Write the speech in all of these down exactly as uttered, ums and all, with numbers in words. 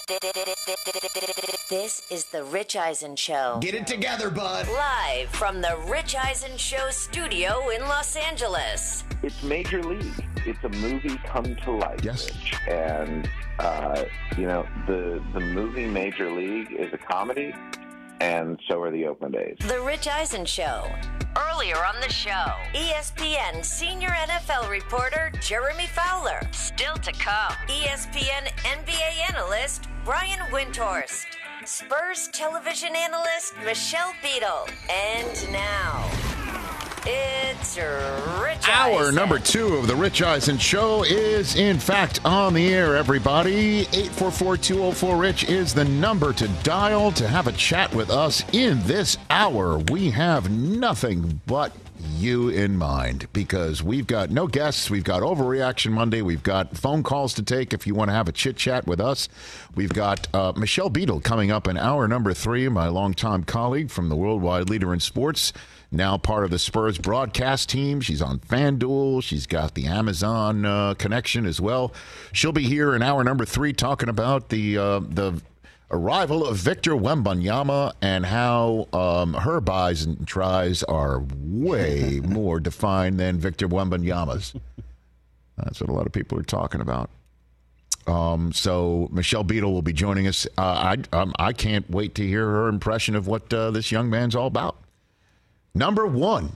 This is the Rich Eisen Show. Get it together, bud. Live from the Rich Eisen Show studio in Los Angeles. It's Major League. It's a movie come to life. Yes. Rich. And, uh, you know, the, the movie Major League is a comedy, and so are the open days. The Rich Eisen Show. Earlier on the show, E S P N senior N F L reporter Jeremy Fowler. Still to come, E S P N N B A analyst Brian Windhorst. Spurs television analyst Michelle Beadle. And now, it's Rich Hour Eisen. number two of the Rich Eisen Show is, in fact, on the air, everybody. eight four four, two oh four, RICH is the number to dial to have a chat with us in this hour. We have nothing but you in mind because we've got no guests. We've got Overreaction Monday. We've got phone calls to take if you want to have a chit-chat with us. We've got uh, Michelle Beadle coming up in hour number three, my longtime colleague from the Worldwide Leader in Sports, now part of the Spurs broadcast team. She's on FanDuel. She's got the Amazon uh, connection as well. She'll be here in hour number three talking about the uh, the arrival of Victor Wembanyama and how um, her buys and tries are way more defined than Victor Wembanyama's. That's what a lot of people are talking about. Um, so Michelle Beadle will be joining us. Uh, I um, I can't wait to hear her impression of what uh, this young man's all about. Number one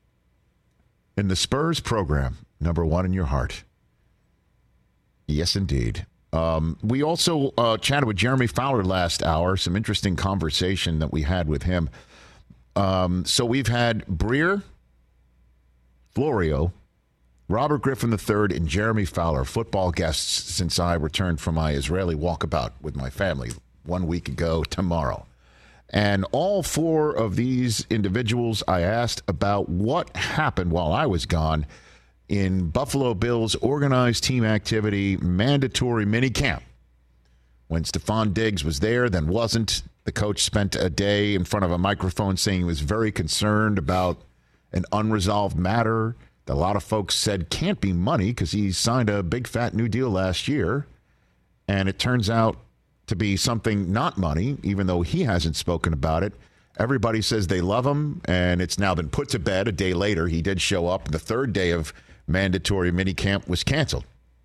in the Spurs program. Number one in your heart. Yes, indeed. Um, we also uh, chatted with Jeremy Fowler last hour. Some interesting conversation that we had with him. Um, so we've had Breer, Florio, Robert Griffin the third, and Jeremy Fowler, football guests since I returned from my Israeli walkabout with my family one week ago tomorrow. And all four of these individuals I asked about what happened while I was gone in Buffalo Bills organized team activity mandatory minicamp. When Stephon Diggs was there, then wasn't. The coach spent a day in front of a microphone saying he was very concerned about an unresolved matter that a lot of folks said can't be money because he signed a big fat new deal last year. And it turns out to be something not money, even though he hasn't spoken about it. Everybody says they love him, and it's now been put to bed. A day later, he did show up. The third day of mandatory minicamp was canceled.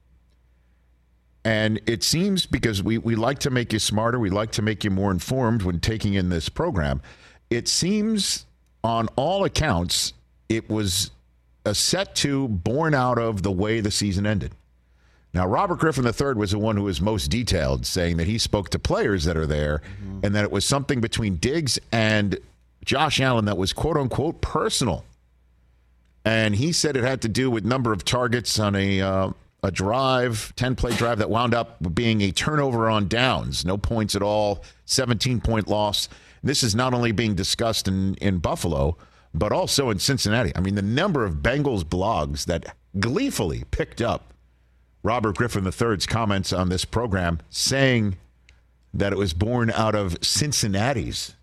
And it seems, because we, we like to make you smarter, we like to make you more informed when taking in this program, it seems on all accounts it was a set to born out of the way the season ended. Now, Robert Griffin the third was the one who was most detailed, saying that he spoke to players that are there mm-hmm. and that it was something between Diggs and Josh Allen that was quote-unquote personal. And he said it had to do with number of targets on a uh, a drive, ten-play drive that wound up being a turnover on downs. No points at all, seventeen-point loss. This is not only being discussed in, in Buffalo, but also in Cincinnati. I mean, the number of Bengals blogs that gleefully picked up Robert Griffin the third's comments on this program saying that it was born out of Cincinnati's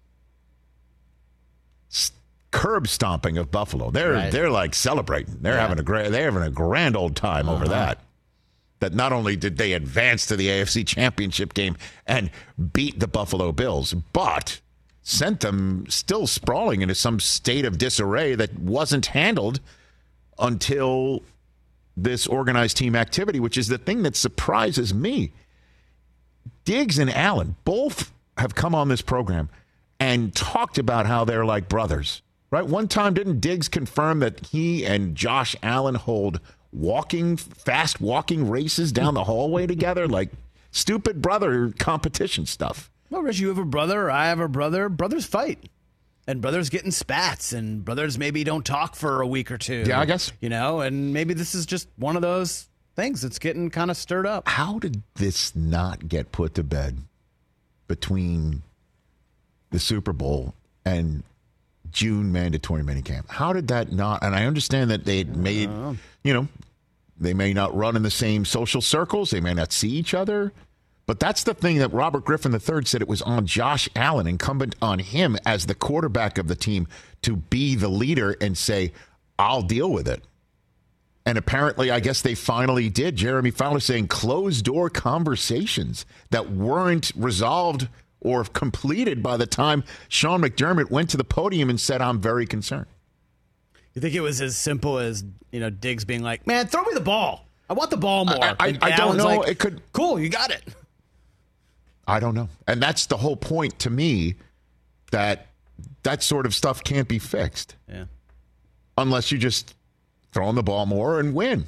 curb stomping of Buffalo. They're right. they're like celebrating. They're yeah. having a great they're having a grand old time uh-huh. over that. That not only did they advance to the A F C Championship game and beat the Buffalo Bills, but sent them still sprawling into some state of disarray that wasn't handled until this organized team activity, which is the thing that surprises me. Diggs and Allen both have come on this program and talked about how they're like brothers, right? One time, didn't Diggs confirm that he and Josh Allen hold walking, fast walking races down the hallway together, like stupid brother competition stuff? Well, Rich, you have a brother, I have a brother. Brothers fight. And brothers get in spats, and brothers maybe don't talk for a week or two. Yeah, I guess. You know, and maybe this is just one of those things that's getting kind of stirred up. How did this not get put to bed between the Super Bowl and June mandatory minicamp? How did that not? And I understand that they made, uh, you know, they may not run in the same social circles. They may not see each other. But that's the thing that Robert Griffin the third said it was on Josh Allen, incumbent on him as the quarterback of the team, to be the leader and say, I'll deal with it. And apparently, I guess they finally did. Jeremy Fowler saying closed-door conversations that weren't resolved or completed by the time Sean McDermott went to the podium and said, I'm very concerned. You think it was as simple as, you know, Diggs being like, man, throw me the ball. I want the ball more. I, I, I don't know. Like, it could. Cool, you got it. I don't know. And that's the whole point to me, that that sort of stuff can't be fixed. Yeah. Unless you just throw in the ball more and win.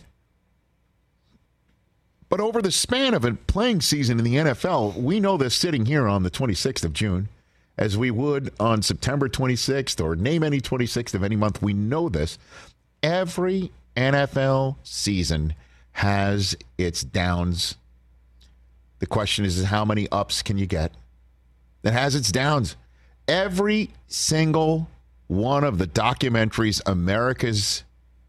But over the span of a playing season in the N F L, we know this sitting here on the twenty-sixth of June, as we would on September twenty-sixth, or name any twenty-sixth of any month. We know this. Every N F L season has its downs. The question is, is how many ups can you get? It has its downs. Every single one of the documentaries, America's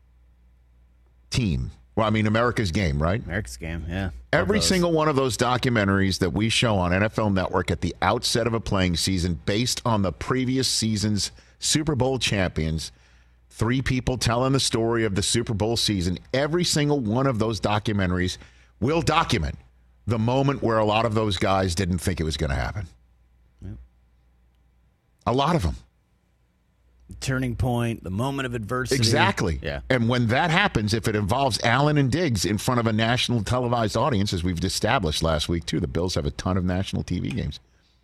Team, well, I mean, America's Game, right? America's Game, yeah. Every single one of those documentaries that we show on N F L Network at the outset of a playing season, based on the previous season's Super Bowl champions, three people telling the story of the Super Bowl season, every single one of those documentaries will document the moment where a lot of those guys didn't think it was going to happen. Yep. A lot of them. The turning point, the moment of adversity. Exactly. Yeah. And when that happens, if it involves Allen and Diggs in front of a national televised audience, as we've established last week, too, the Bills have a ton of national T V games.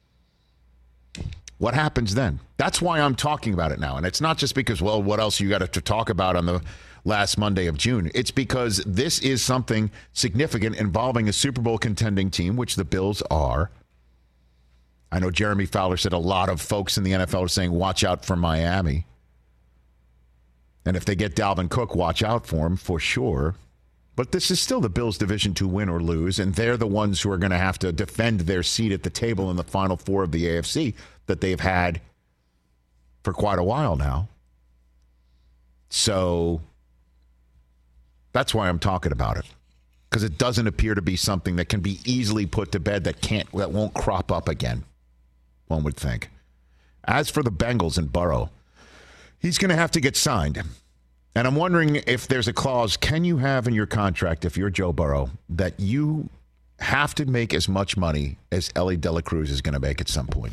What happens then? That's why I'm talking about it now. And it's not just because, well, what else you got to talk about on the last Monday of June. It's because this is something significant involving a Super Bowl contending team, which the Bills are. I know Jeremy Fowler said a lot of folks in the N F L are saying, watch out for Miami. And if they get Dalvin Cook, watch out for him for sure. But this is still the Bills' division to win or lose, and they're the ones who are going to have to defend their seat at the table in the Final Four of the A F C that they've had for quite a while now. So that's why I'm talking about it, because it doesn't appear to be something that can be easily put to bed, that can't, that won't crop up again, one would think. As for the Bengals and Burrow, he's going to have to get signed. And I'm wondering if there's a clause, can you have in your contract, if you're Joe Burrow, that you have to make as much money as Ellie De La Cruz is going to make at some point?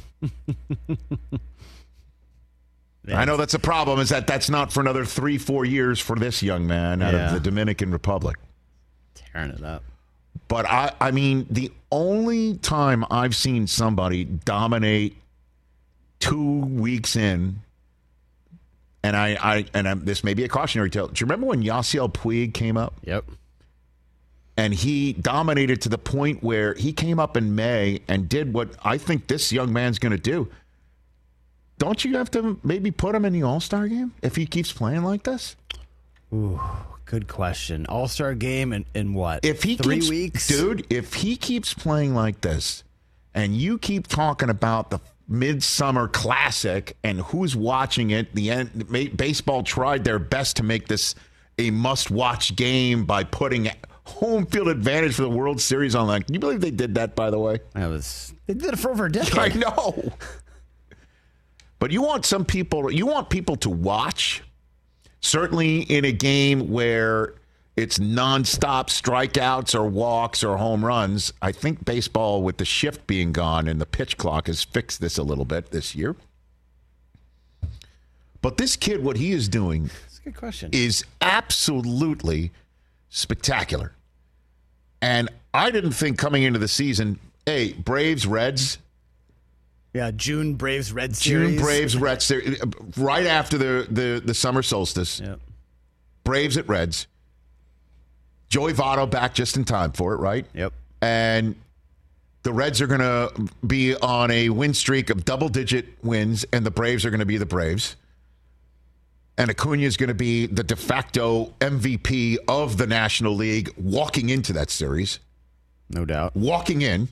I know that's a problem, is that that's not for another three, four years for this young man out Yeah. of the Dominican Republic. Tearing it up. But, I, I mean, the only time I've seen somebody dominate two weeks in, and I, I and I'm, this may be a cautionary tale. Do you remember when Yasiel Puig came up? Yep. And he dominated to the point where he came up in May and did what I think this young man's going to do. Don't you have to maybe put him in the All-Star game if he keeps playing like this? Ooh, good question. All-Star game in, in what? If he Three keeps, weeks? Dude, if he keeps playing like this and you keep talking about the Midsummer Classic and who's watching it, the end, baseball tried their best to make this a must-watch game by putting home field advantage for the World Series online. Can you believe they did that, by the way? That was, they did it for over a decade. I know. But you want some people, you want people to watch, certainly in a game where it's nonstop strikeouts or walks or home runs. I think baseball, with the shift being gone and the pitch clock, has fixed this a little bit this year. But this kid, what he is doing That's a good question. is absolutely spectacular. And I didn't think coming into the season, hey, Braves, Reds, Yeah, June Braves Red Series. June Braves, Reds, Series, right after the, the, the summer solstice. Yep. Braves at Reds. Joey Votto back just in time for it, right? Yep. And the Reds are going to be on a win streak of double-digit wins, and the Braves are going to be the Braves. And Acuna is going to be the de facto M V P of the National League walking into that series. No doubt. Walking in.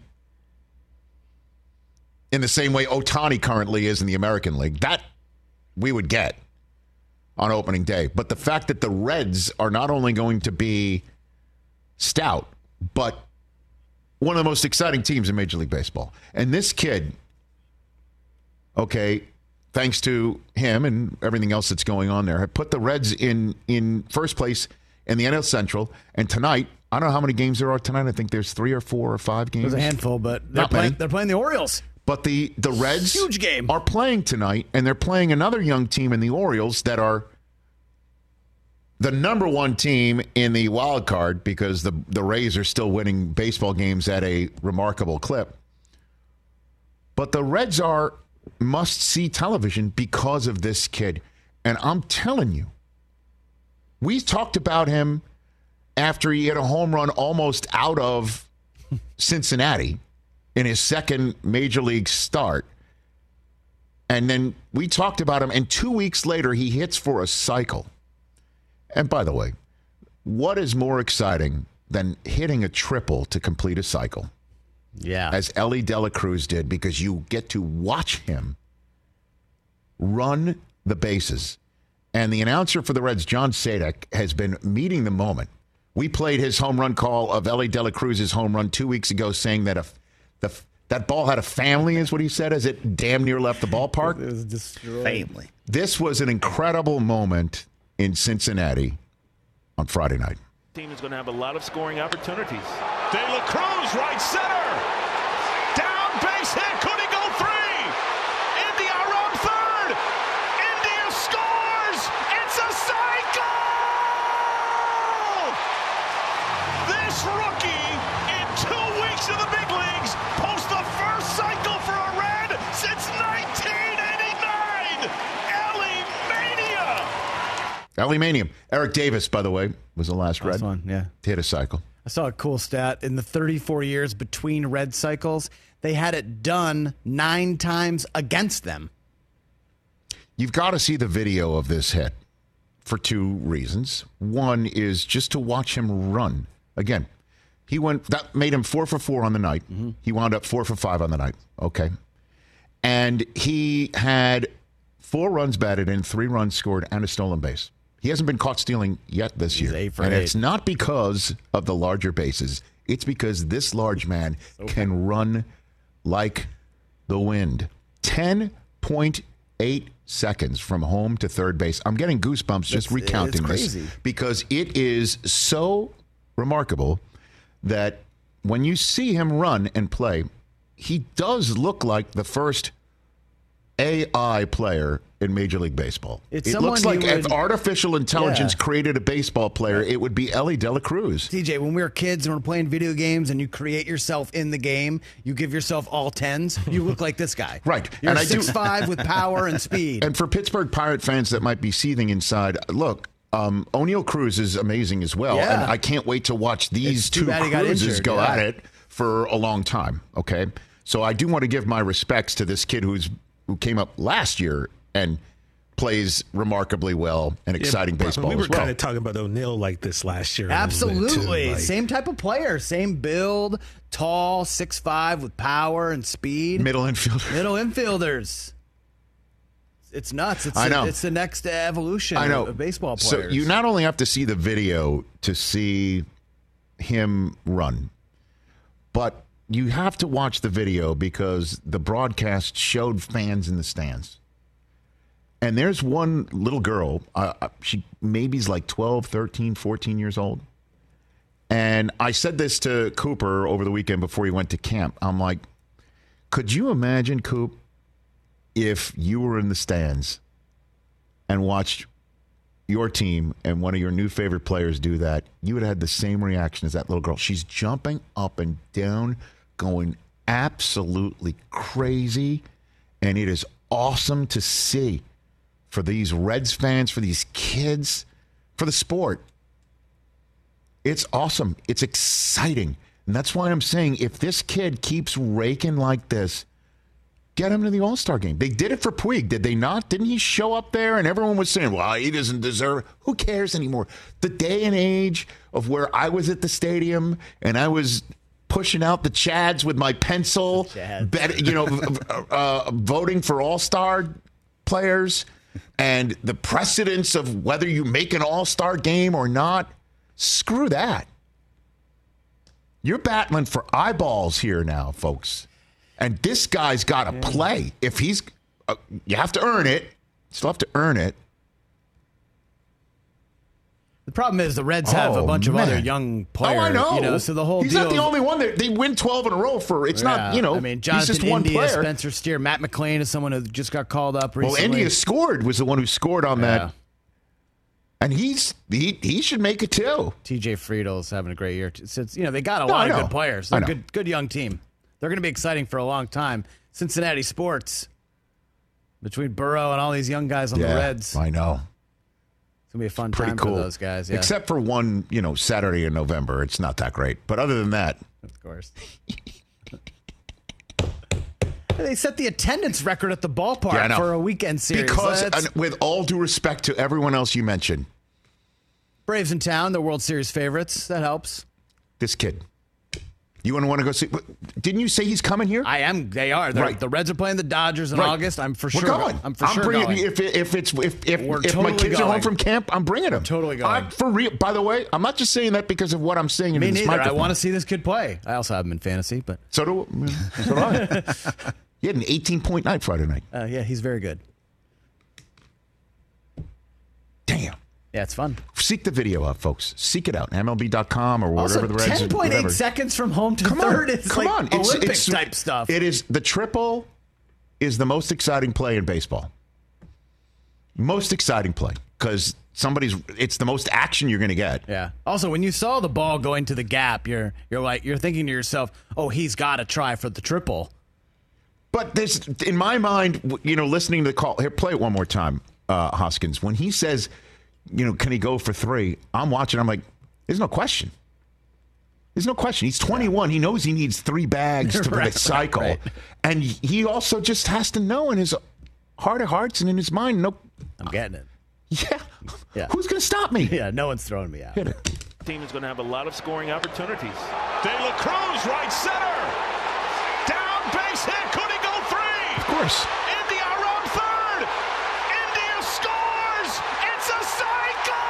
In the same way Ohtani currently is in the American League. That we would get on opening day. But the fact that the Reds are not only going to be stout, but one of the most exciting teams in Major League Baseball. And this kid, okay, thanks to him and everything else that's going on there, have put the Reds in, in first place in the N L Central. And tonight, I don't know how many games there are tonight. I think there's three or four or five games. There's a handful, but they're, Not play- many. they're playing the Orioles. But the, the Reds Huge game. are playing tonight, and they're playing another young team in the Orioles that are the number one team in the wild card because the, the Rays are still winning baseball games at a remarkable clip. But the Reds are must-see television because of this kid. And I'm telling you, we talked about him after he hit a home run almost out of Cincinnati in his second major league start. And then we talked about him, and two weeks later, he hits for a cycle. And by the way, what is more exciting than hitting a triple to complete a cycle? Yeah. As Ellie De La Cruz did, because you get to watch him run the bases. And the announcer for the Reds, John Sadek, has been meeting the moment. We played his home run call of Ellie De La Cruz's home run two weeks ago, saying that a, the, that ball had a family, is what he said, as it damn near left the ballpark. It was destroyed. Family. This was an incredible moment in Cincinnati on Friday night. Team is going to have a lot of scoring opportunities. De La Cruz, right center. Down base hit. Could he go three? India around third. India scores. It's a cycle. This rookie in two weeks in the big leagues posts the first cycle for a Red since nineteen eighty-nine. Ellie Mania. Ellie Manium. Eric Davis, by the way, was the last Red Last one, yeah. to hit a cycle. I saw a cool stat. In the thirty-four years between Red cycles, they had it done nine times against them. You've got to see the video of this hit for two reasons. One is just to watch him run. Again, he went, that made him four for four on the night. Mm-hmm. He wound up four for five on the night. Okay. And he had four runs batted in, three runs scored, and a stolen base. He hasn't been caught stealing yet this He's year. eight for and eight. it's not because of the larger bases. It's because this large man okay. can run like the wind. ten point eight seconds from home to third base. I'm getting goosebumps just it's, recounting it's crazy. this because it is so remarkable that when you see him run and play, he does look like the first A I player in Major League Baseball. It's it looks someone like you if would- artificial intelligence Yeah. created a baseball player, it would be Ellie De La Cruz. T J, when we were kids and we're playing video games and you create yourself in the game, you give yourself all tens, you look like this guy. Right. You're And I do- six five with power and speed. And for Pittsburgh Pirate fans that might be seething inside, look, um, O'Neal Cruz is amazing as well. Yeah. And I can't wait to watch these It's too two bad he got Cruzes injured, go yeah. at it for a long time. Okay. So I do want to give my respects to this kid who's who came up last year and plays remarkably well and exciting Yeah, baseball we were as well. kind of talking about O'Neal like this last year. a little bit, too, Absolutely. like- Same type of player, same build, tall, six five with power and speed. Middle infielder. Middle infielders. It's nuts. It's I know. The, it's the next evolution I know. of baseball So players. you not only have to see the video to see him run, but you have to watch the video because the broadcast showed fans in the stands. And there's one little girl, uh, she maybe's like twelve, thirteen, fourteen years old. And I said this to Cooper over the weekend before he went to camp. I'm like, could you imagine, Coop, if you were in the stands and watched your team and one of your new favorite players do that? You would have had the same reaction as that little girl. She's jumping up and down, going absolutely crazy. And it is awesome to see for these Reds fans, for these kids, for the sport. It's awesome. It's exciting. And that's why I'm saying if this kid keeps raking like this, get him to the All-Star game. They did it for Puig, did they not? Didn't he show up there and everyone was saying, well, he doesn't deserve. Who cares anymore? The day and age of where I was at the stadium and I was pushing out the Chads with my pencil, bet, you know, uh, voting for All-Star players and the precedence of whether you make an All-Star game or not. Screw that. You're battling for eyeballs here now, folks. And this guy's got to yeah. play. If he's, uh, you have to earn it. You still have to earn it. The problem is the Reds have Oh, a bunch man. of other young players. Oh, I know. You know, so the whole He's deal not the of- only one that they win twelve in a row for. It's Yeah, not, you know, I mean, he's Jonathan just one India, player. Spencer Steer, Matt McClain is someone who just got called up recently. Well, India scored, was the one who scored on Yeah. that. And he's he he should make it too. T J Friedel's having a great year. So it's, you know, they got a No, lot I of know. good players. I They're a know. good, good young team. They're going to be exciting for a long time. Cincinnati sports, between Burrow and all these young guys on Yeah, the Reds, it's I know. going to be a fun Pretty time cool. for those guys. Yeah, Except for one, you know, Saturday in November. It's not that great. But other than that, of course. They set the attendance record at the ballpark Yeah, I know. for a weekend series. because That's- and with all due respect to everyone else you mentioned, Braves in town, they're World Series favorites. That helps. this kid, you want to want to go see? Didn't you say he's coming here? I am. They are. They're- Right. The Reds are playing the Dodgers in Right. August. I'm for We're sure. going. I'm for sure bringing going. if if it's if if, We're if totally my kids are home going. from camp, I'm bringing them. Totally going. I'm for real. By the way, I'm not just saying that because of what I'm saying. Me in this neither. I microphone. want to see this kid play. I also have him in fantasy, but So do, so do I. He had an eighteen point night Friday night. uh, yeah, he's very good. Damn. Yeah, it's fun. Seek the video out, folks. Seek it out. M L B dot com or Also, whatever the Reds. ten point eight whatever. seconds from home to Come third. on, It's come like on. It's, Olympic it's, type stuff. It is the triple is the most exciting play in baseball. Most exciting play because somebody's. It's the most action you're going to get. Yeah. Also, when you saw the ball go into the gap, you're you're like you're thinking to yourself, "Oh, he's got to try for the triple." But there's, in my mind, you know, listening to the call. Here, play it one more time, uh, Hoskins. When he says, you know, can he go for three? I'm watching. I'm like, there's no question. There's no question. He's twenty-one. He knows he needs three bags to Right, the cycle. right. And he also just has to know in his heart of hearts and in his mind, no, I'm getting it. yeah, Yeah. who's going to stop me? Yeah, no one's throwing me out. Hit it. Team is going to have a lot of scoring opportunities. De La Cruz, right center. Down base hit. Could he go three? Of course. India around third. India scores. It's a cycle.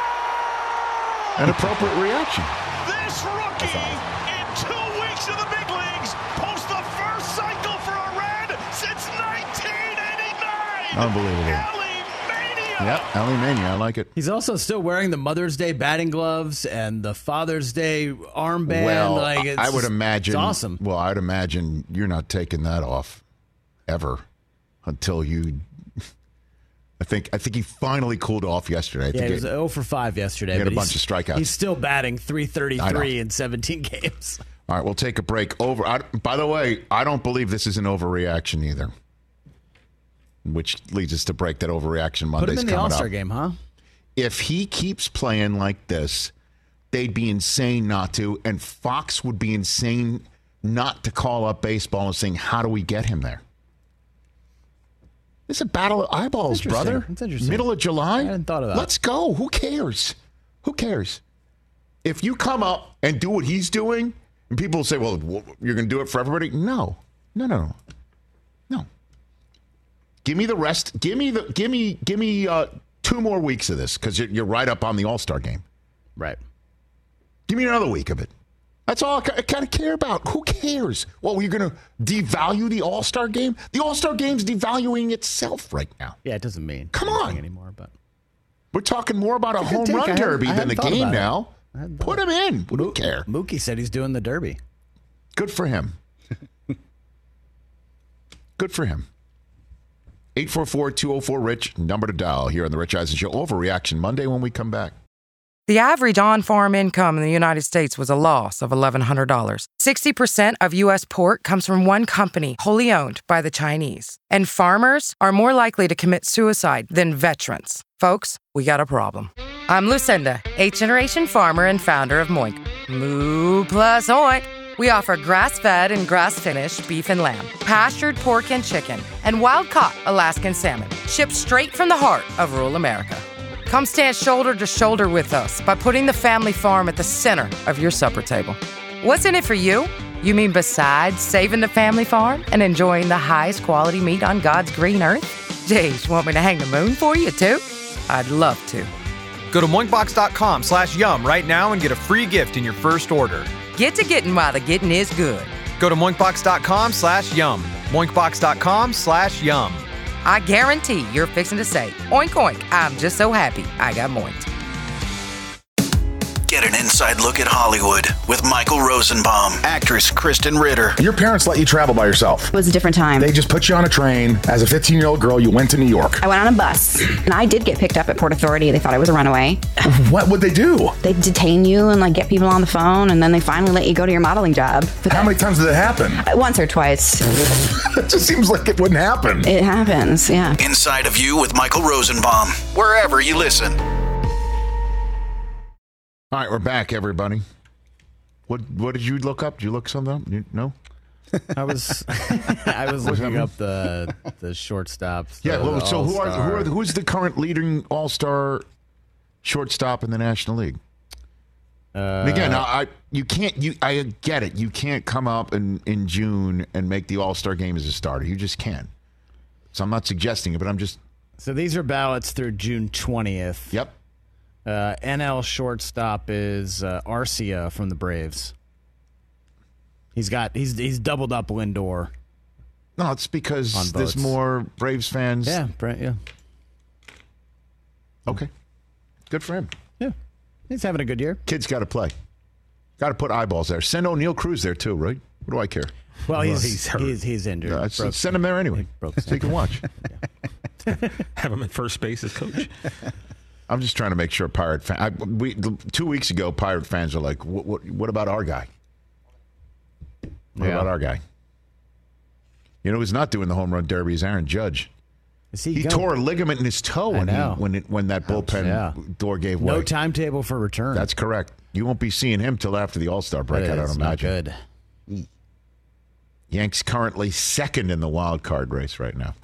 An appropriate reaction. This rookie in two weeks in the big leagues posts the first cycle for a Red since nineteen eighty-nine. Unbelievable. Ellie Mania. Yep, Ellie Mania. I like it. He's also still wearing the Mother's Day batting gloves and the Father's Day armband. Well, like it's I would just- imagine. it's awesome. Well, I'd imagine you're not taking that off ever until you. I think. I think he finally cooled off yesterday. I Yeah, think he was it- zero for five yesterday. He had a but bunch he's- of strikeouts. He's still batting three thirty-three I in seventeen games. all right, we'll take a break. Over. I, by the way, I don't believe this is an overreaction either. Which leads us to break that overreaction Monday's Put him in the coming All-Star up. game, huh? If he keeps playing like this, they'd be insane not to, and Fox would be insane not to call up baseball and saying, "How do we get him there?" It's a battle of eyeballs, It's interesting. brother. It's interesting. Middle of July. I hadn't thought of that. Let's go. Who cares? Who cares? If you come up and do what he's doing, and people will say, "Well, you're going to do it for everybody." No, no, no, no, no. Give me the rest. Give me the. Give me. Give me uh, two more weeks of this because you're, you're right up on the All-Star game. Right. Give me another week of it. That's all I, I kind of care about. Who cares? Well, you're going to devalue the All-Star game? The All-Star game's devaluing itself right now. Yeah, it doesn't mean Come anything on. anymore. But We're talking more about a It's a good home take. I run hadn't- derby I than the hadn't thought game about it. now. I hadn't Put thought- him in. We don't care. Mookie said he's doing the Derby. Good for him. Good for him. eight four four, two oh four, RICH, number to dial here on the Rich Eisen Show. Overreaction Monday when we come back. The average on-farm income in the United States was a loss of eleven hundred dollars. sixty percent of U S pork comes from one company, wholly owned by the Chinese. And farmers are more likely to commit suicide than veterans. Folks, we got a problem. I'm Lucinda, eighth-generation farmer and founder of Moink. Moo plus oink. We offer grass-fed and grass-finished beef and lamb, pastured pork and chicken, and wild-caught Alaskan salmon, shipped straight from the heart of rural America. Come stand shoulder to shoulder with us by putting the family farm at the center of your supper table. What's in it for you? You mean besides saving the family farm and enjoying the highest quality meat on God's green earth? Geez, want me to hang the moon for you too? I'd love to. Go to moinkbox.com slash yum right now and get a free gift in your first order. Get to getting while the getting is good. Go to moinkbox.com slash yum. moinkbox.com slash yum. I guarantee you're fixing to say, oink oink, I'm just so happy I got moinked. Get an inside look at Hollywood with Michael Rosenbaum, actress Kristen Ritter. Your parents let you travel by yourself. It was a different time. They just put you on a train. As a fifteen-year-old girl, you went to New York. I went on a bus, and I did get picked up at Port Authority. They thought I was a runaway. What would they do? They detain you and like get people on the phone, and then they finally let you go to your modeling job. But how many times did it happen? Once or twice. It just seems like it wouldn't happen. It happens, yeah. Inside of You with Michael Rosenbaum, wherever you listen. All right, we're back, everybody. What what did you look up? Did you look something up? You, no? I was I was looking up the the shortstops. Yeah, the, well, the so who are, All-Star. who are who's the current leading All-Star shortstop in the National League? Uh, And again, I, I you can't you I get it. You can't come up in, in June and make the All-Star game as a starter. You just can't. So I'm not suggesting it, but I'm just So these are ballots through June twentieth. Yep. Uh, N L shortstop is uh, Arcia from the Braves. He's got he's he's doubled up Lindor. No, it's because On there's votes. more Braves fans. Yeah, Brent, yeah. Okay. Good for him. Yeah. He's having a good year. Kid's got to play. Got to put eyeballs there. Send O'Neill Cruz there too, right? What do I care? Well, he's Well, he's hurt. he's, he's injured. Uh, so Broke- send him there anyway, broke so he can watch. Have him at first base as coach. I'm just trying to make sure Pirate fan. I, we two weeks ago, Pirate fans are like, "What? What, what about our guy? What Yeah. about our guy?" You know, who's not doing the home run derby is Aaron Judge. Is he He going- tore a ligament in his toe I when he, know. when it, when that bullpen yeah. door gave way. No timetable for return. That's correct. You won't be seeing him till after the All Star break. That I don't is not imagine. good. Yanks currently second in the wild card race right now.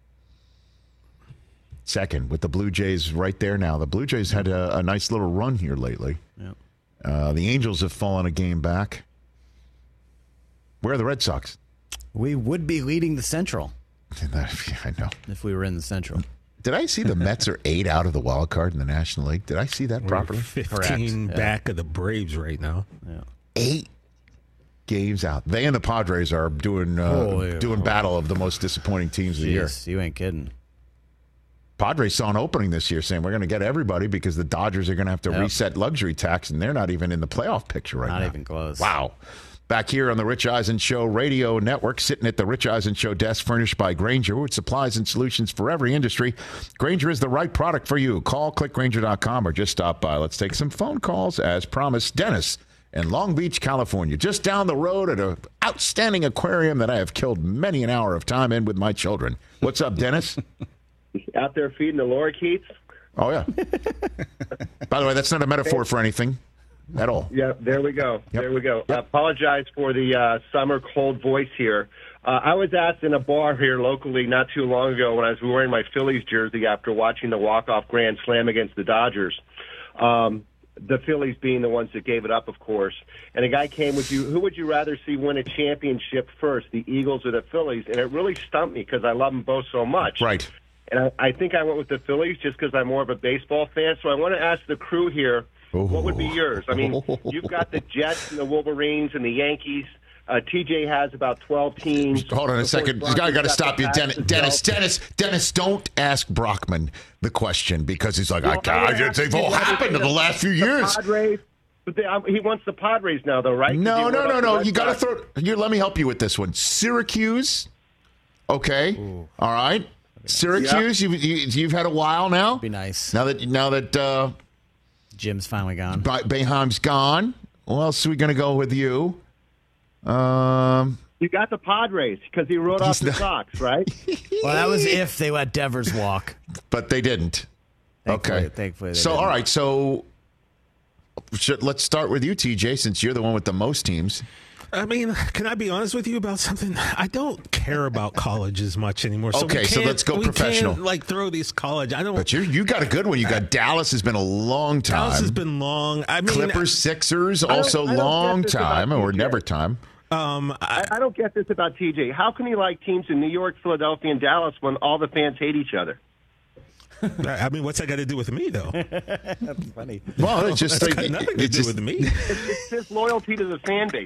Second, with the Blue Jays right there now. The Blue Jays had a, a nice little run here lately. Yeah. Uh, the Angels have fallen a game back. Where are the Red Sox? We would be leading the Central I know. if we were in the Central. Did I see the Mets are eight out of the wild card in the National League? Did I see that properly? fifteen Correct. back of the Braves right now. Yeah. Eight games out. They and the Padres are doing uh, Oh, yeah. doing battle of the most disappointing teams of the year. Jeez, you ain't kidding. Padres saw an opening this year saying we're going to get everybody because the Dodgers are going to have to Yep. reset luxury tax, and they're not even in the playoff picture right Not now. even close. Wow. Back here on the Rich Eisen Show Radio Network, sitting at the Rich Eisen Show desk, furnished by Grainger, with supplies and solutions for every industry. Grainger is the right product for you. Call click grainger dot com or just stop by. Let's take some phone calls. As promised, Dennis in Long Beach, California, just down the road at an outstanding aquarium that I have killed many an hour of time in with my children. What's up, Dennis? Out there feeding the lorikeets. Oh, yeah. By the way, that's not a metaphor for anything at all. Yeah, there we go. Yep. There we go. Yep. I apologize for the uh, summer cold voice here. Uh, I was asked in a bar here locally not too long ago when I was wearing my Phillies jersey after watching the walk-off grand slam against the Dodgers. Um, the Phillies being the ones that gave it up, of course. And a guy came with you, who would you rather see win a championship first, the Eagles or the Phillies? And it really stumped me because I love them both so much. Right. And I, I think I went with the Phillies just because I'm more of a baseball fan. So I want to ask the crew here, what would be yours? I mean, you've got the Jets and the Wolverines and the Yankees. Uh, T J has about twelve teams. Hold on a second. I got to stop you, Dennis. Dennis, Dennis, Dennis, don't ask Brockman the question because he's like, Well, I, I I, they've all happened in the last few years. Padres, but they, um, he wants the Padres now, though, right? No, no, no, no. You got to throw. throw. Here, let me help you with this one. Syracuse. Okay. All right. Syracuse. You've you, you've had a while now. Be nice. Now that now that uh, Jim's finally gone. Boeheim's gone. Who else are we going to go with you? Um. You got the Padres because he wrote off He's the not- Sox, right? Well, that was if they let Devers walk. But they didn't. Thankfully- okay. thankfully they so, didn't. all right. So, should, let's start with you, T J, since you're the one with the most teams. I mean, can I be honest with you about something? I don't care about college as much anymore. So Okay, we so can't- let's go we professional. Can't, like throw these college. I don't. But you you got a good one. You got Dallas has been a long time. Dallas has been long. I mean, Clippers, Sixers, I don't- also I don't long get this about time or T J. never time. Um, I, I don't get this about T J. How can he like teams in New York, Philadelphia, and Dallas when all the fans hate each other? I mean, what's that got to do with me, though? That's funny. Well, it's just That's like, got nothing to it's do just, with me. It's, it's his loyalty to the fan bases.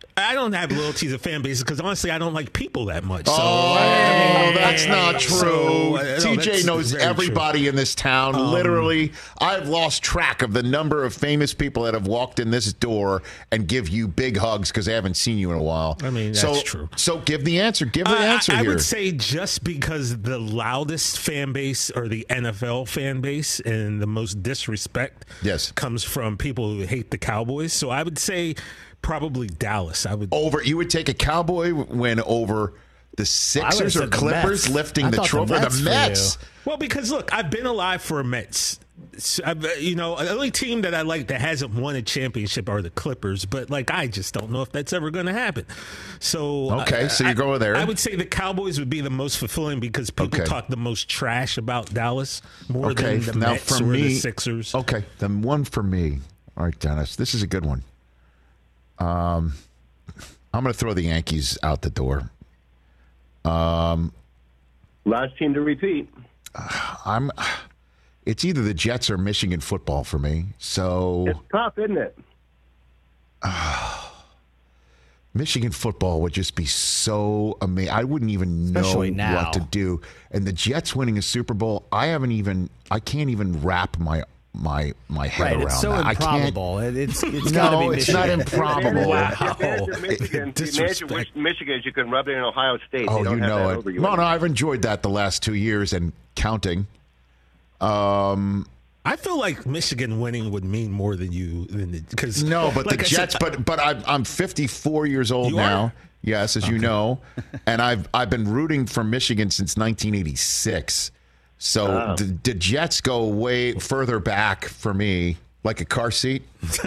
I don't have loyalty to fan bases because honestly, I don't like people that much. So, oh, I mean, that's not true. So, uh, T J no, knows very everybody true. in this town. Um, Literally, I've lost track of the number of famous people that have walked in this door and give you big hugs because they haven't seen you in a while. I mean, that's so, true. So give the answer. Give the uh, answer I, I here. would say just because the loudest fan base or the N F L fan base and the most disrespect yes. comes from people who hate the Cowboys. So I would say probably Dallas. I would over. You would take a Cowboy win over the Sixers or Clippers the lifting I the trophy. The Mets. The Mets. Well, because look, I've been alive for a Mets. So, you know, the only team that I like that hasn't won a championship are the Clippers, but like I just don't know if that's ever going to happen. So okay, uh, so you I, go there. I would say the Cowboys would be the most fulfilling because people okay. talk the most trash about Dallas more okay. than the now Mets for or me, the Sixers. Okay, then one for me. All right, Dennis, this is a good one. Um, I'm going to throw the Yankees out the door. Um, last team to repeat. I'm. It's either the Jets or Michigan football for me. So it's tough, isn't it? Uh, Michigan football would just be so amazing. I wouldn't even know Especially now. what to do. And the Jets winning a Super Bowl, I haven't even. I can't even wrap my my my head right, around it's so that. improbable. I can't, it's it's no, gotta be it's Michigan. not improbable. Wow. Michigan, the imagine which Michigan you can rub it in Ohio State. Oh, they don't you have know that it. over you no, anymore. no, I've enjoyed that the last two years and counting. Um, I feel like Michigan winning would mean more than you than because no, but like the I Jets. said, but but I'm I'm fifty-four years old You now. are? Yes, as Okay. you know, and I've I've been rooting for Michigan since nineteen eighty-six. So Oh. the, the Jets go way further back for me, like a car seat.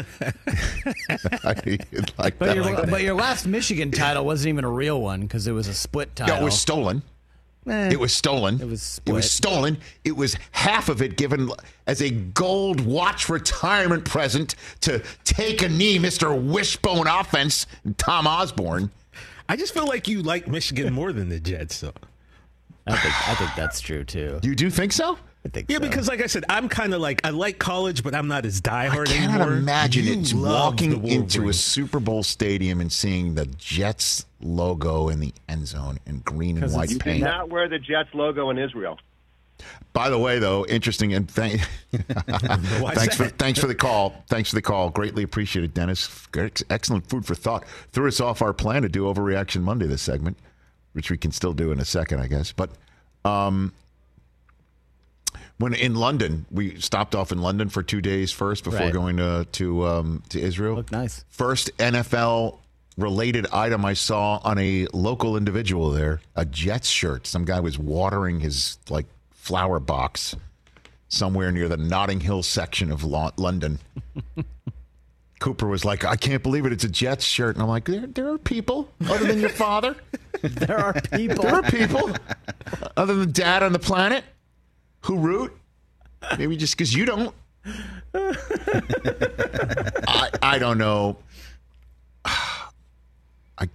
I like But that. your, Like but your last Michigan title wasn't even a real one because it was a split title. No, it was stolen. Eh, It was stolen. It was It was split. stolen. It was half of it given as a gold watch retirement present to take a knee, Mister Wishbone Offense, Tom Osborne. I just feel like you like Michigan more than the Jets. So. I think I think that's true too. You do think so? I think Yeah, so. because like I said, I'm kind of like I like college, but I'm not as diehard I cannot anymore. imagine You it love walking the into a Wolverines. Super Bowl stadium and seeing the Jets logo in the end zone in green and 'Cause white You paint. did not wear the Jets logo in Israel. By the way, though, interesting and th- thanks for thanks for the call. Thanks for the call. Greatly appreciated, Dennis. Great- Excellent food for thought. Threw us off our plan to do Overreaction Monday this segment, which we can still do in a second, I guess. But um, when in London, we stopped off in London for two days first before Right. going to to um, to Israel. Looked nice. First N F L related item I saw on a local individual there, a Jets shirt. Some guy was watering his like flower box somewhere near the Notting Hill section of Lo- London. Cooper was like, I can't believe it. It's a Jets shirt. And I'm like, there, there are people other than your father. There are people. There are people other than dad on the planet who root. Maybe just because you don't. I, I don't know. I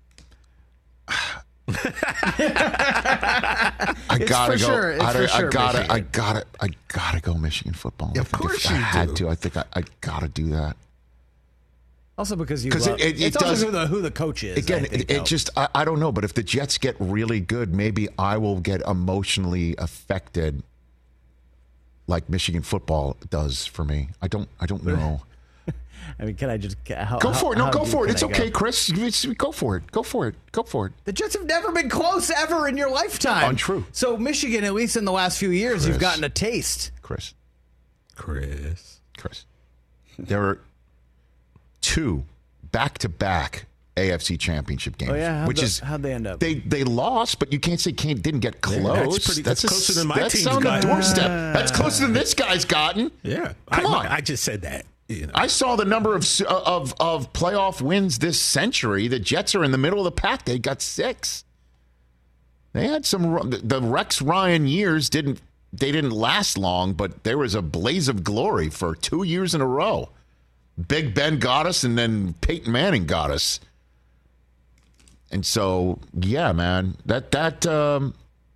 I It's gotta for go. sure. It's I, for I sure gotta. I Michigan. gotta. I gotta go Michigan football. Yeah, I of think course if I you had do. to. I think I, I gotta do that. Also because you 'Cause love, it- it- it it's also does- who the who the coach is. Again, I think, it, it though. just, I, I don't know, but if the Jets get really good, maybe I will get emotionally affected like Michigan football does for me. I don't, I don't know. I mean, can I just how, Go for it. No, how go deep for it. can It's I okay, go? Chris. It's- Go for it. Go for it. Go for it. The Jets have never been close ever in your lifetime. Untrue. So Michigan, at least in the last few years, you've Chris. gotten a taste. Chris. Chris. Chris. There are two back-to-back A F C championship games, Oh yeah, how'd which the- is how'd they end up? They they lost, but you can't say can't didn't get close. Yeah, that's pretty- that's a- closer than my that's team's on the gotten. doorstep. That's closer than this guy's gotten. Yeah, Come I, on. I just said that. You know. I saw the number of of of playoff wins this century. The Jets are in the middle of the pack. They got six. They had some. The Rex Ryan years didn't. They didn't last long, but there was a blaze of glory for two years in a row. Big Ben got us, and then Peyton Manning got us. And so, yeah, man, that that um,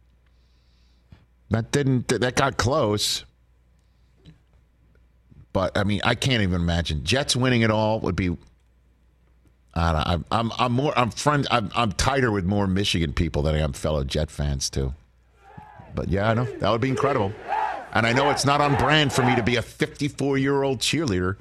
that didn't that got close. But I mean, I can't even imagine Jets winning it all would be I don't, I'm, I'm, I'm more. I'm friend. I'm, I'm tighter with more Michigan people than I am fellow Jet fans too. But yeah, I know that would be incredible, and I know it's not on brand for me to be a fifty-four-year-old cheerleader.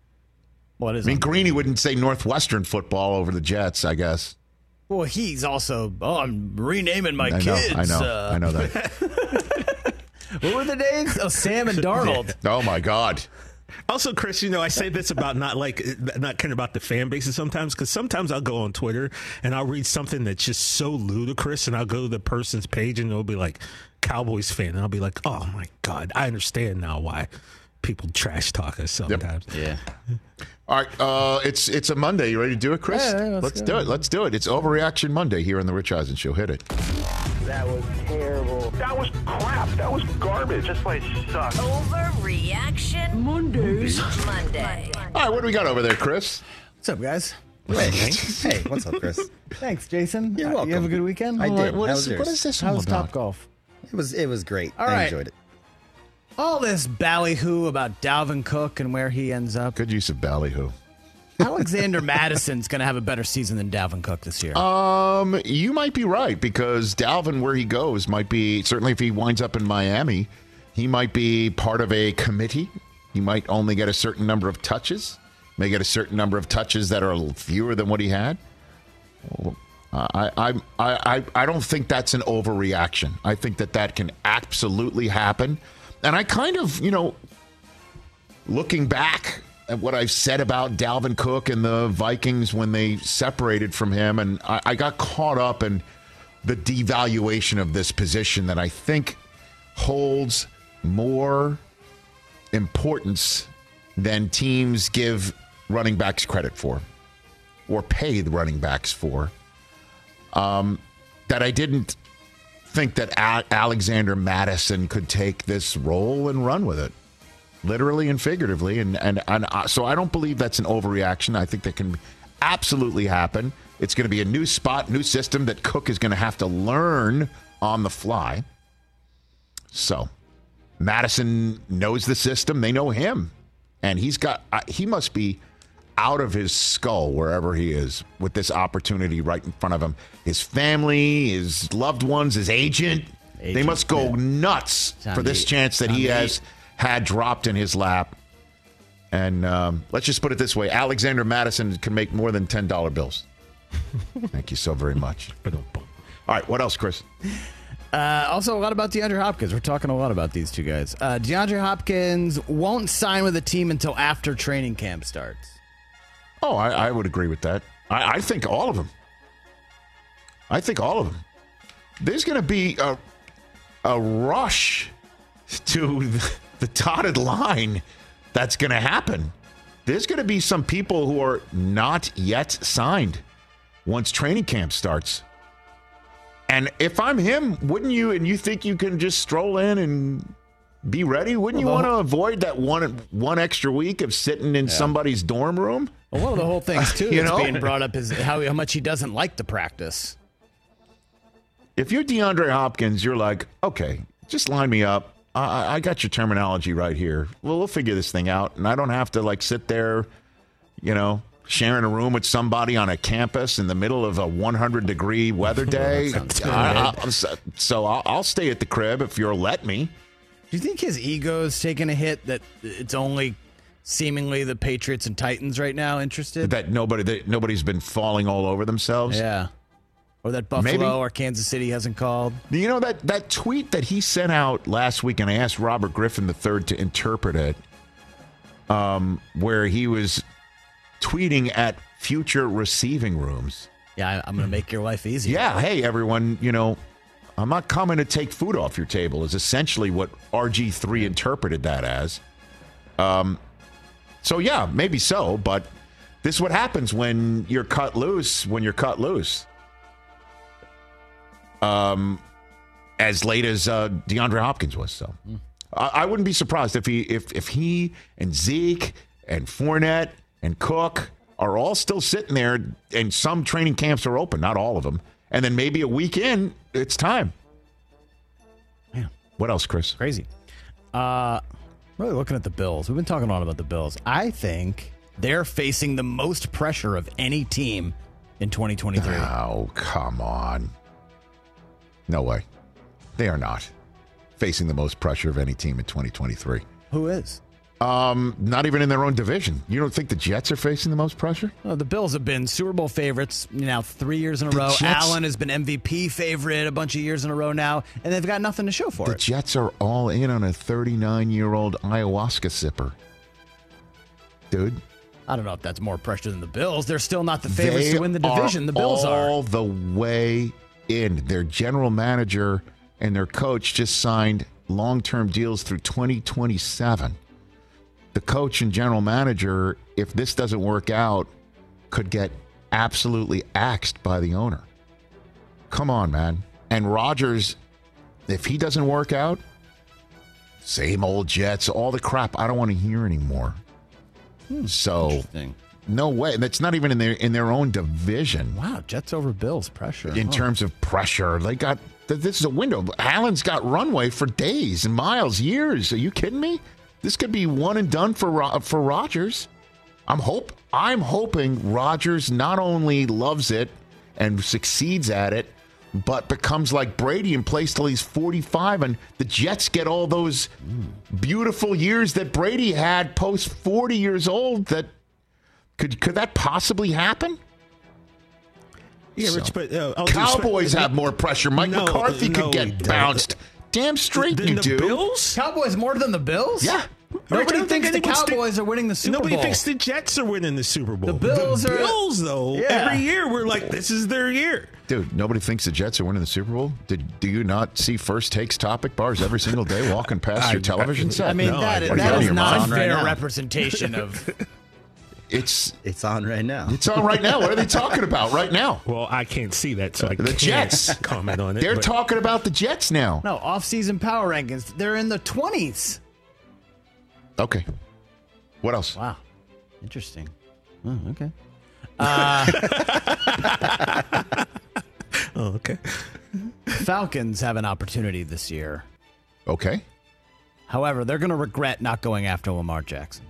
What is? I mean, Greeny wouldn't say Northwestern football over the Jets, I guess. Well, he's also. Oh, I'm renaming my I know, kids. I know. Uh, I know that. What were the names? Oh, Sam and Darnold. Oh my God. Also, Chris, you know, I say this about not like not caring about the fan bases sometimes, because sometimes I'll go on Twitter and I'll read something that's just so ludicrous, and I'll go to the person's page and it'll be like Cowboys fan, and I'll be like, oh my God, I understand now why people trash talk us sometimes. Yep. Yeah. All right, uh, it's it's a Monday. You ready to do it, Chris? Yeah, yeah, let's let's go. do it. Let's do it. It's Overreaction Monday here on the Rich Eisen Show. Hit it. That was terrible. That was crap. That was garbage. This place sucks. Overreaction Mondays. Monday. All right, what do we got over there, Chris? What's up, guys? Hey, hey, what's up, Chris? Thanks, Jason. You're Uh, welcome. You have a good weekend? I All did. right, what How is- was yours? what is this How all was about? Top Golf? It was it was great. All I right. enjoyed it. All this ballyhoo about Dalvin Cook and where he ends up. Good use of ballyhoo. Alexander Madison's going to have a better season than Dalvin Cook this year. Um, you might be right, because Dalvin, where he goes, might be, certainly if he winds up in Miami, he might be part of a committee. He might only get a certain number of touches, may get a certain number of touches that are fewer than what he had. Well, I, I, I, I, I don't think that's an overreaction. I think that that can absolutely happen. And I kind of, you know, looking back at what I've said about Dalvin Cook and the Vikings when they separated from him, and I, I got caught up in the devaluation of this position that I think holds more importance than teams give running backs credit for or pay the running backs for. Um, that I didn't think that A- Alexander Madison could take this role and run with it, literally and figuratively. And, and, and uh, so I don't believe that's an overreaction. I think that can absolutely happen. It's going to be a new spot, new system that Cook is going to have to learn on the fly. So Madison knows the system. They know him. And he's got, uh, he must be out of his skull wherever he is with this opportunity right in front of him. His family, his loved ones, his agent, agent they must go yeah. nuts Sound for this chance that he has had dropped in his lap. And um, let's just put it this way. Alexander Madison can make more than ten dollar bills. Thank you so very much. All right, what else, Chris? Uh, also, a lot about DeAndre Hopkins. We're talking a lot about these two guys. Uh, DeAndre Hopkins won't sign with the team until after training camp starts. Oh, I, I would agree with that. I, I think all of them. I think all of them. There's going to be a, a rush to the, the dotted line that's going to happen. There's going to be some people who are not yet signed once training camp starts. And if I'm him, wouldn't you, and you think you can just stroll in and be ready? Wouldn't well, you want to avoid that one one extra week of sitting in yeah. somebody's dorm room? Well, one of the whole things, too, you that's know? being brought up is how, how much he doesn't like to practice. If you're DeAndre Hopkins, you're like, okay, just line me up. I, I got your terminology right here. Well, we'll figure this thing out. And I don't have to, like, sit there, you know, sharing a room with somebody on a campus in the middle of a one hundred degree weather day. I, I, so I'll, I'll stay at the crib if you'll let me. Do you think his ego's taking a hit that it's only seemingly the Patriots and Titans right now interested? That nobody, that nobody's been falling all over themselves? Yeah. Or that Buffalo Maybe. or Kansas City hasn't called. You know, that, that tweet that he sent out last week, and I asked Robert Griffin the third to interpret it, um, where he was tweeting at future receiving rooms. Yeah, I'm going to make your life easier. Yeah, hey, everyone, you know, I'm not coming to take food off your table is essentially what R G three interpreted that as. Um, so, yeah, maybe so, but this is what happens when you're cut loose, when you're cut loose. Um, as late as uh, DeAndre Hopkins was. So mm. I, I wouldn't be surprised if he if if he and Zeke and Fournette and Cook are all still sitting there, and some training camps are open, not all of them. And then maybe a week in, it's time. Yeah. What else, Chris? Crazy. Uh, really looking at the Bills. We've been talking a lot about the Bills. I think They're facing the most pressure of any team in twenty twenty-three. Oh, come on. No way. They are not facing the most pressure of any team in twenty twenty-three. Who is? Um, not even in their own division. You don't think the Jets are facing the most pressure? Well, the Bills have been Super Bowl favorites now three years in a The row. Jets- Allen has been M V P favorite a bunch of years in a row now, and they've got nothing to show for The it. Jets are all in on a thirty-nine-year-old ayahuasca sipper. Dude. I don't know if that's more pressure than the Bills. They're still not the favorites They to win the division. The Bills are are. all the way in. Their general manager and their coach just signed long-term deals through twenty twenty-seven. The coach and general manager, if this doesn't work out, could get absolutely axed by the owner. Come on, man. And Rodgers, if he doesn't work out, same old Jets, all the crap I don't want to hear anymore. Hmm, so, no way. That's not even in their in their own division. Wow, Jets over Bills pressure. In Huh. terms of pressure, they got this is a window. Allen's got runway for days and miles, years. Are you kidding me? This could be one and done for Ro- for Rodgers. I'm hope I'm hoping Rodgers not only loves it and succeeds at it, but becomes like Brady and plays till he's forty-five, and the Jets get all those beautiful years that Brady had post forty years old. That could could that possibly happen? Yeah, So, Rich, but uh, all due Cowboys respect- have more pressure. Mike No, McCarthy no, could he get don't. bounced. Damn straight The- you the do. Bills? Cowboys more than the Bills? Yeah. Rich, I Nobody don't thinks think the anyone's Cowboys are winning the Super Nobody Bowl. thinks the Jets are winning the Super Bowl. The Bills the are- Bills, though. Yeah. Every year we're like, this is their year. Dude, nobody thinks the Jets are winning the Super Bowl? Did do you not see First Takes topic bars every single day walking past I- your television set? I mean, No, that, I- that What are you out of is your not a mind? fair Right now. representation of. It's It's on right now. it's on right now. What are they talking about right now? Well, I can't see that, so I The can't Jets. comment on it. They're but- talking about the Jets now. No, off-season power rankings. They're in the twenties. Okay. What else? Wow. Interesting. Oh, okay. Oh, okay. Falcons have an opportunity this year. Okay. However, they're going to regret not going after Lamar Jackson.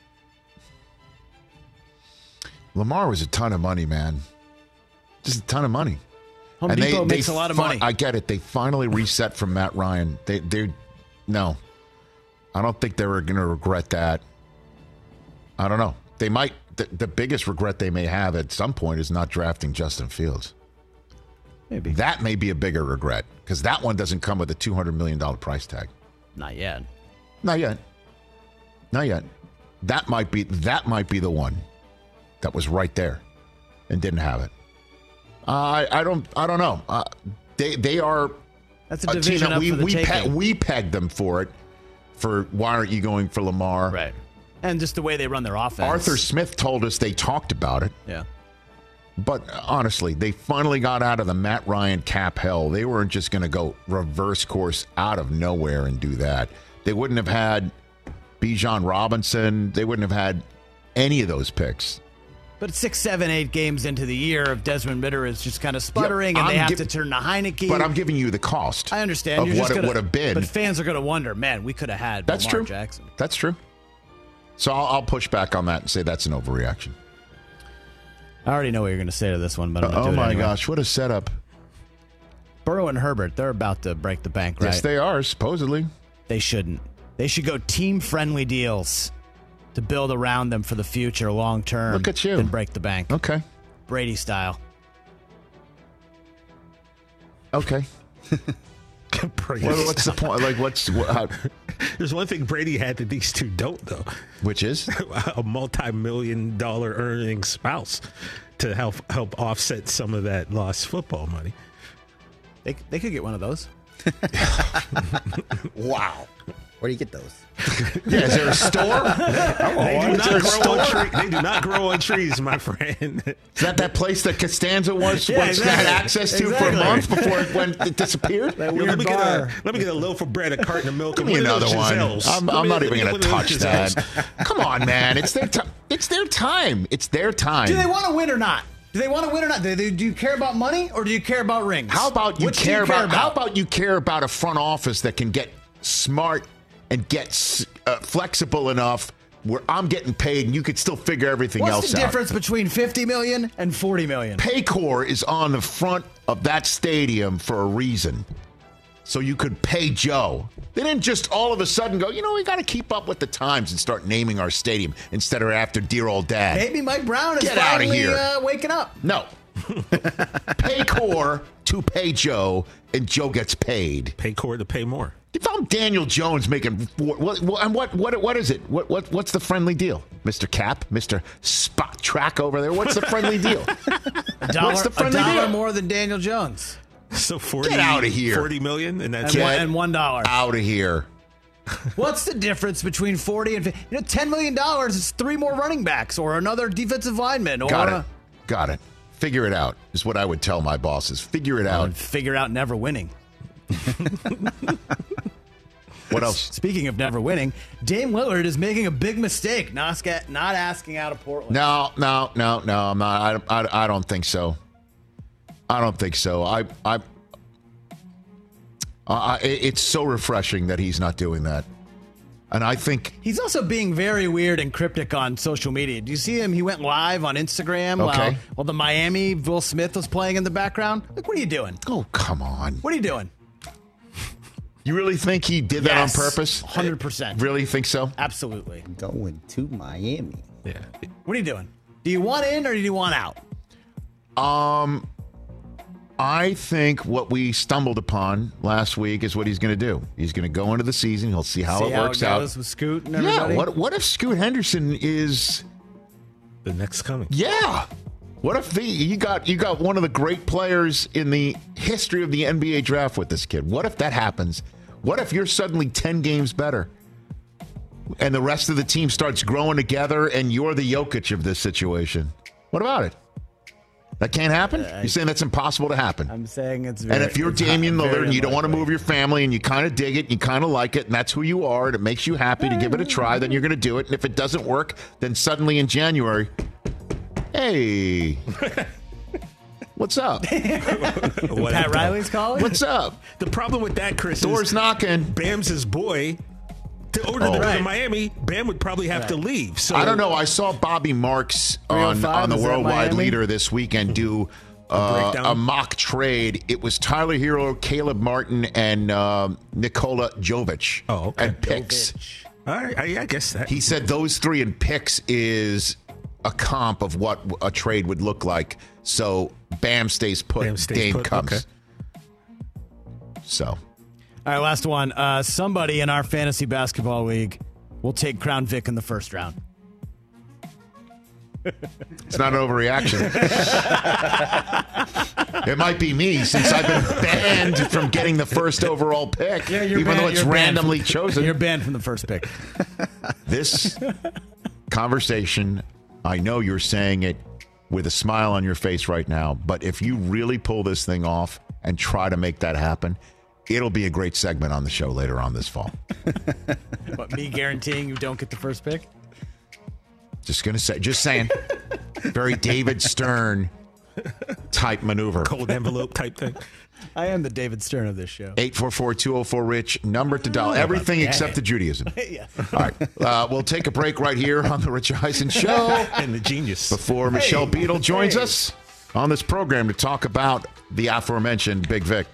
Lamar was a ton of money, man. Just a ton of money. Home And Depot makes a lot of fi- money. I get it. They finally reset from Matt Ryan. They, they, no, I don't think they were going to regret that. I don't know. They might. The, the biggest regret they may have at some point is not drafting Justin Fields. Maybe. That may be a bigger regret because that one doesn't come with a two hundred million dollars price tag. Not yet. Not yet. Not yet. That might be that might be the one that was right there and didn't have it. Uh, I I don't I don't know. Uh, they they are That's a team division that up we for the we, pe- taking. we pegged them for it. For why aren't you going for Lamar? Right. And just the way they run their offense. Arthur Smith told us they talked about it. Yeah. But honestly, they finally got out of the Matt Ryan cap hell. They weren't just going to go reverse course out of nowhere and do that. They wouldn't have had Bijan Robinson. They wouldn't have had any of those picks. But six, seven, eight games into the year of Desmond Ritter is just kind of sputtering, Yeah, and they I'm have gi- to turn to Heineke. But I'm giving you the cost. I understand. of You're what just it gonna, would have been. But fans are going to wonder, man, we could have had That's Lamar true. Jackson. That's true. So I'll, I'll push back on that and say that's an overreaction. I already know what you're going to say to this one, but I'm going to oh do it my anyway. gosh, what a setup! Burrow and Herbert, they're about to break the bank, right? Yes, they are supposedly. They shouldn't. They should go team-friendly deals to build around them for the future, long term. Look at you. And break the bank. Okay. Brady style. Okay. Brady Well, what's the point? Like, what's what, how, There's one thing Brady had that these two don't, though. which is? A multi-million dollar earning spouse to help help offset some of that lost football money. They they could get one of those. Wow. Where do you get those? Yeah, is there a store? They do, Is there a not grow on store? tre- they do not grow on trees, my friend. Is that that place that Costanza was Yeah, once exactly. had access to for a Exactly. month before it went it disappeared? That Yo, weird let me get bar. a let me get a loaf of bread, a carton of milk, Give and me one of those another one. Giselles. I'm, Let I'm me- not let even me going get to one of touch those that. Giselles. Come on, man. It's their time. It's their time. It's their time. Do they want to win or not? Do they want to win or not? Do, they, do you care about money or do you care about rings? How about you Which do care, about, about? How about you care about a front office that can get smart and get s- uh, flexible enough where I'm getting paid and you could still figure everything What's else the out. difference between fifty million dollars and forty million dollars? Paycor is on the front of that stadium for a reason. So you could pay Joe. They didn't just all of a sudden go, you know, we got to keep up with the times and start naming our stadium instead of after dear old dad. Maybe Mike Brown is Get out of finally here. Uh, waking up. No. Paycor to pay Joe, and Joe gets paid. Paycor to pay more. If I'm Daniel Jones making four, what, what, and what, what, what is it? What, what, what's the friendly deal, Mister Cap, Mister Spot Track over there? What's the friendly deal? A dollar, What's the friendly a dollar deal? more than Daniel Jones. So forty, Get out of here. forty million, and that's And it. one, and one dollar. Out of here. What's the difference between forty and fifty? You know, ten million dollars is three more running backs or another defensive lineman. Or Got it. a, Got it. Figure it out is what I would tell my bosses. Figure it out. figure out never winning. What else? Speaking of never winning, Dame Lillard is making a big mistake, not, sca- not asking out of Portland. No, no, no, no. I'm not. I, I, I don't think so. I don't think so. I, I, I, it's so refreshing that he's not doing that, and I think He's also being very weird and cryptic on social media. Do you see him? He went live on Instagram Okay. while, while the Miami Will Smith was playing in the background. Like, what are you doing? Oh, come on. What are you doing? You really think he did that Yes, on purpose? one hundred percent. Really think so? Absolutely. Going to Miami. Yeah. What are you doing? Do you want in or do you want out? Um, I think what we stumbled upon last week is what he's going to do. He's going to go into the season. He'll see how See it how works it out. goes with Scoot and everybody? Yeah. What What if Scoot Henderson is The next coming. Yeah. What if the, you got you got one of the great players in the history of the N B A draft with this kid? What if that happens? What if you're suddenly ten games better and the rest of the team starts growing together and you're the Jokic of this situation? What about it? That can't happen? You're saying that's impossible to happen? I'm saying it's very And if you're it's Damian very Lillard and you don't want to unlikely. move your family and you kind of dig it and you kind of like it and that's who you are and it makes you happy to give it a try, then you're going to do it. And if it doesn't work, then suddenly in January, hey, what's up? Pat Riley's calling? What's up? The problem with that, Chris, Doors is knocking. Bam's his boy. To order Oh. to go Right. to Miami, Bam would probably have to leave. So I don't know. I saw Bobby Marks on, three oh five, on the is that Worldwide Miami? Leader this weekend do uh, breakdown? a mock trade. It was Tyler Hero, Caleb Martin, and um, Nikola Jovic. Oh, okay. And picks. All right, I, I guess that. He said those three and picks is a comp of what a trade would look like. So Bam stays put, Bam stays Dame put, comes. okay. So All right, last one. Uh, somebody in our fantasy basketball league will take Crown Vic in the first round. it's not an overreaction. It might be me since I've been banned from getting the first overall pick, Yeah, you're even banned- though it's you're banned randomly from- chosen. You're banned from the first pick. This conversation, I know you're saying it with a smile on your face right now, but if you really pull this thing off and try to make that happen, it'll be a great segment on the show later on this fall. But me guaranteeing you don't get the first pick? Just gonna say, just saying. Very David Stern type maneuver. Cold envelope type thing. I am the David Stern of this show. eight four four, two oh four, RICH, number to dial. Everything that. except the Judaism. Yes. All right. Uh, we'll take a break right here on the Rich Eisen Show. And the genius. Before Michelle Beadle joins Hey. us on this program to talk about the aforementioned Big Vic.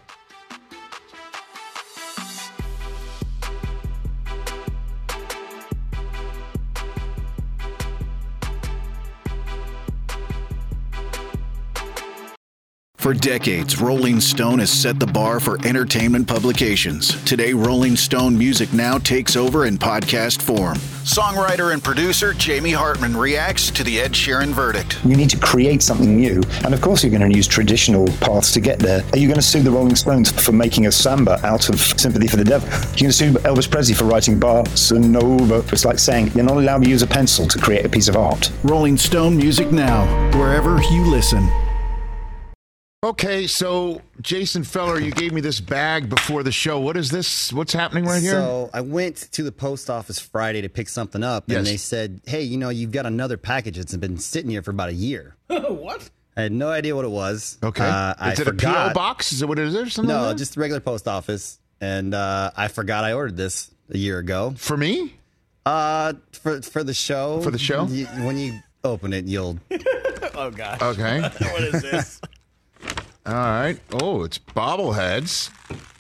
For decades, Rolling Stone has set the bar for entertainment publications. Today, Rolling Stone Music Now takes over in podcast form. Songwriter and producer Jamie Hartman reacts to the Ed Sheeran verdict. You need to create something new. And of course, you're going to use traditional paths to get there. Are you going to sue the Rolling Stones for making a samba out of Sympathy for the Devil? You're going to sue Elvis Presley for writing Bossa Nova. It's like saying you're not allowed to use a pencil to create a piece of art. Rolling Stone Music Now, wherever you listen. Okay, so Jason Feller, you gave me this bag before the show. What is this? What's happening right here? So I went to the post office Friday to pick something up, and Yes. they said, hey, you know, you've got another package that's been sitting here for about a year. What? I had no idea what it was. Okay. Uh, I is it forgot. a P O box? Is it what it is? Or something No, like that? just the regular post office. And uh, I forgot I ordered this a year ago. For me? Uh, for for the show. For the show? You, when you open it, you'll. Oh gosh. Okay. What is this? All right. Oh, it's bobbleheads.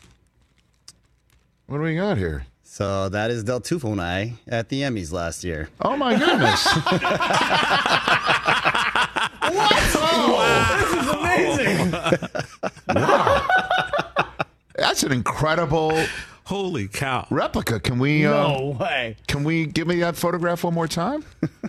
What do we got here? So that is Del Tufo and I at the Emmys last year. Oh my goodness! What? Oh, this is amazing. Wow. That's an incredible. Holy cow! Replica. Can we? No uh, way. Can we give me that photograph one more time?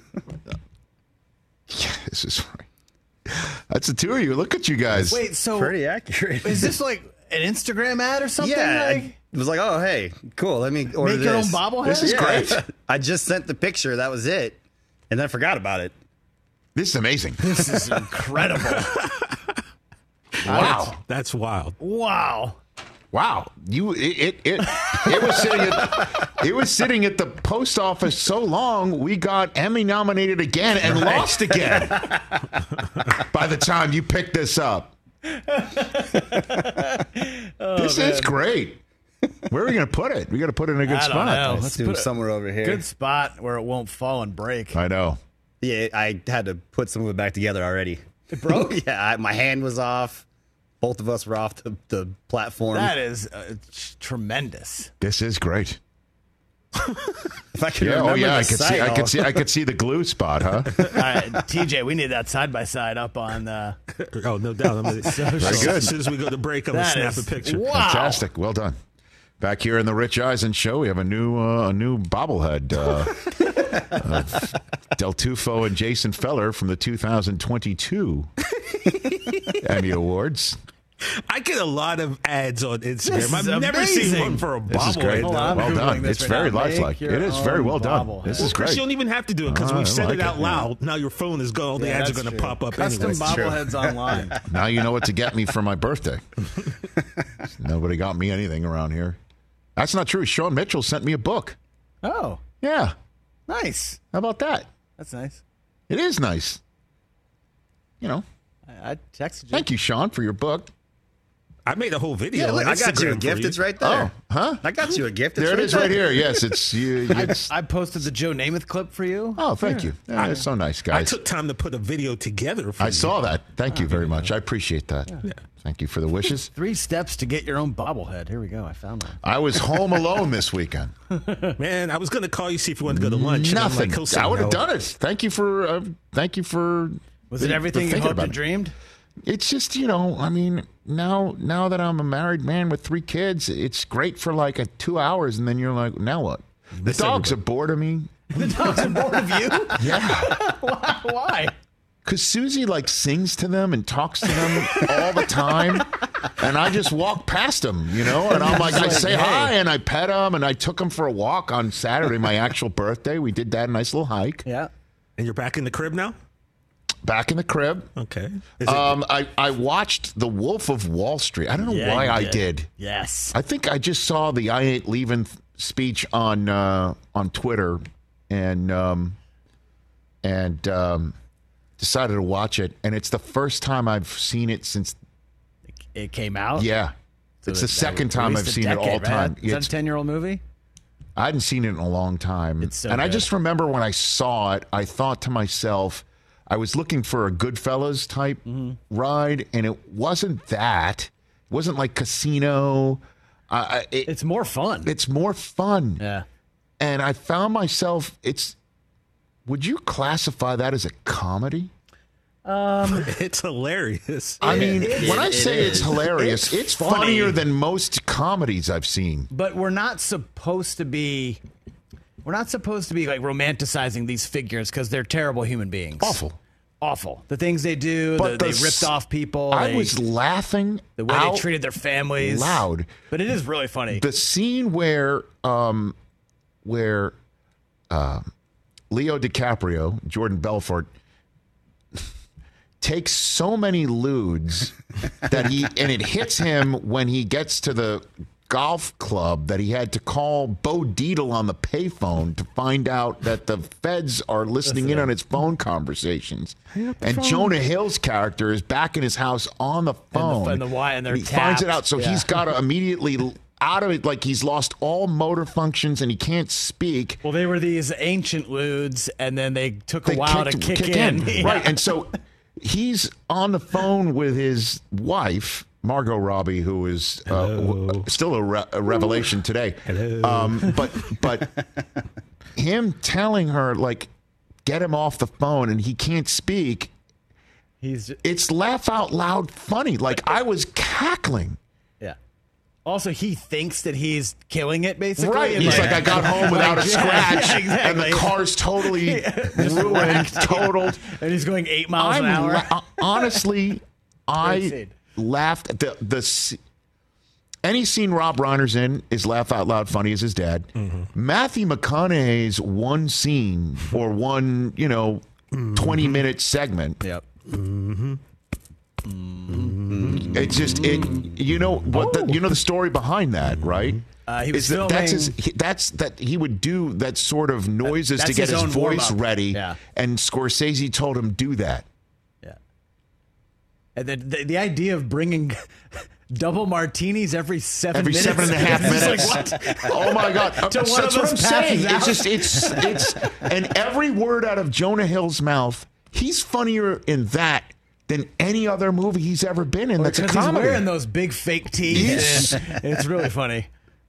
Yeah, this is. That's the two of you. Look at you guys. Wait, so Pretty accurate. is this like an Instagram ad or something? Yeah. Like, It was like, oh, hey, cool. Let me order make your own this. bobblehead? This is Yeah. great. I just sent the picture. That was it. And then I forgot about it. This is amazing. This is incredible. Wow. That's wild. Wow. Wow. You it it it, it was sitting at it was sitting at the post office so long we got Emmy nominated again and Right. lost again. By the time you picked this up. Oh, this man. is great. Where are we going to put it? We got to put it in a good I don't spot. know. Let's Let's do put it somewhere over here. Good spot where it won't fall and break. I know. Yeah, I had to put some of it back together already. It broke? Yeah, I, my hand was off. Both of us were off the, the platform. That is uh, tremendous. This is great. If I could Yeah, remember oh yeah, the I could see site, I I'll- could see I could see the glue spot, huh? All right, T J, we need that side by side up on. Uh, Oh, no doubt. I'm gonna, Very good. As soon as we go to break, I'm going to That snap is- a picture. Wow. Fantastic. Well done. Back here in the Rich Eisen show, we have a new uh, a new bobblehead uh, of Del Tufo and Jason Feller from the two thousand twenty-two Emmy Awards. I get a lot of ads on This Instagram. is I've never seen amazing. one for a This is great. bobblehead. Hold on, I'm Well Googling done. this It's right very now. lifelike. Make your It is very own well done. bobblehead. This Well, is Chris, great. you don't even have to do it because Oh, I we've said like it out it. loud. Now your phone is going. All the Yeah, ads are that's going to true. pop up Custom anyway. bobbleheads online. Now you know what to get me for my birthday. Nobody got me anything around here. That's not true. Sean Mitchell sent me a book. Oh, Yeah. nice. How about that? That's nice. It is nice. You know. I, I texted you. Thank you, Sean, for your book. I made a whole video. Yeah, look, on I got you a Instagram for gift. you. It's right there. Oh, huh? I got you a gift. It's There it right is right here. Yes, it's you. It's, I posted the Joe Namath clip for you. oh, thank you. Yeah, that's so nice, I guys. took time to put a video together for I you. saw that. Thank you very much. I appreciate that. Thank you for the wishes. Three steps to get your own bobblehead. Here we go. I found one. I was home alone this weekend. Man, I was going to call you, see if you wanted to go to lunch. and I'm Nothing. like, he'll say I would have no. done it. Thank you for. Uh, thank you for. Was the- it for everything you thinking hoped about and it. dreamed? It's just, you know, I mean, now now that I'm a married man with three kids, it's great for like a two hours, and then you're like, now what? The Miss dogs everybody. are bored of me. The dogs are bored of you? Yeah. Why? Because Susie like sings to them and talks to them all the time, and I just walk past them, you know. And I'm like, I say hi and I pet them, and I took them for a walk on Saturday, my actual birthday. We did that nice little hike. Yeah. And you're back in the crib now? Back in the crib. Okay. Is it- Um, I I watched The Wolf of Wall Street. I don't know Yeah, why you I did. did. Yes. I think I just saw the I Ain't Leaving th- speech on uh, on Twitter, and um, and um, decided to watch it. And it's the first time I've seen it since. It came out? Yeah, So it's it- the second at time least I've a seen decade, it all right? time. Is that It's- a ten-year-old movie? I hadn't seen it in a long time. It's so and I good. just remember when I saw it, I thought to myself, I was looking for a Goodfellas type Mm-hmm. ride, and it wasn't that. It wasn't like Casino. Uh, it, It's more fun. it's more fun. Yeah. And I found myself, it's, would you classify that as a comedy? Um, it's hilarious. I mean, it- when I it say it's is. hilarious, It's it's, funny. funnier than most comedies I've seen. But we're not supposed to be. We're not supposed to be like romanticizing these figures because they're terrible human beings. Awful. Awful. The things they do. But the, the they ripped s- off people. I they- was laughing the way out they treated their families. loud. But it is really funny. The scene where um, where um, Leo DiCaprio, Jordan Belfort, takes so many lewds that he and it hits him when he gets to the golf club that he had to call Bo Dietl on the payphone to find out that the feds are listening in on his phone conversations. And phone. Jonah Hill's character is back in his house on the phone. and the why- and their he finds it tapped. out, so Yeah. he's got to immediately out of it, like he's lost all motor functions and he can't speak. Well, they were these ancient ludes, and then they took a They while kicked- to kick, kick in. in. Right, and so he's on the phone with his wife, Margot Robbie, who is uh, w- still a, re- a revelation today. Hello. Um, but but him telling her, like, get him off the phone, and he can't speak. He's it's laugh out loud funny. Like, I was cackling. Yeah. Also, he thinks that he's killing it, basically. Right. and He's like, I got home without a Like, scratch, yeah, exactly. and the car's totally ruined, totaled. And he's going eight miles I'm an hour. la- honestly, Great I scene. laughed at the the s- any scene Rob Reiner's in is laugh out loud funny as his dad. Mm-hmm. Matthew McConaughey's one scene or one, you know, twenty minute segment. Yep. Mm-hmm. Mm-hmm. It just it you know what the, you know the story behind that, right? Uh, he was Is that that's his filming- he, that's that he would do that sort of noises That's to get his his, own voice warm-up. ready, Yeah. and Scorsese told him do that. And the, the, the idea of bringing double martinis every seven Every minutes. seven and a half It's minutes. like, what? Oh my God! Till That's one of what us I'm saying. passes It's out. just it's it's and every word out of Jonah Hill's mouth, he's funnier in that than any other movie he's ever been in. That's a Because he's comedy. wearing those big fake teeth. Yes. and it's really funny.